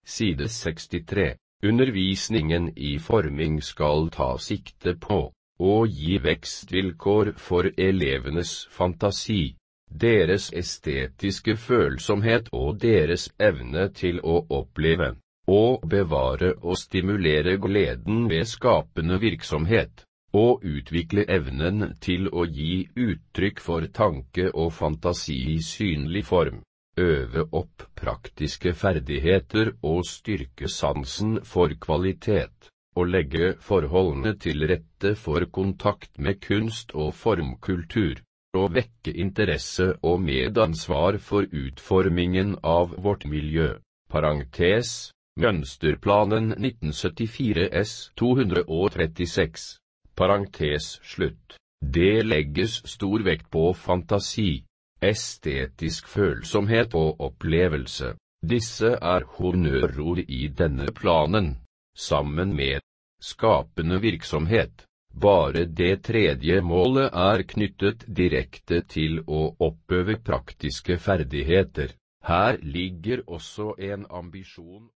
side 63. Undervisningen i forming skal ta sikte på å gi vekstvilkår for elevenes fantasi, deres estetiske følsomhet og deres evne til å oppleve, og bevare og stimulere gleden ved skapende virksomhet, og utvikle evnen til å gi uttrykk for tanke og fantasi i synlig form. Øve opp praktiske ferdigheter og styrke sansen for kvalitet, og legge forholdene til rette for kontakt med kunst og formkultur, og vekke interesse og medansvar for utformingen av vårt miljø. Parentes, Mønsterplanen 1974 S 236. Parentes slutt. Det legges stor vekt på fantasi, estetisk følsomhet og opplevelse. Disse er honnørord i denne planen, sammen med skapende virksomhet. Bare det tredje målet er knyttet direkte til å oppøve praktiske ferdigheter. Her ligger også en ambisjon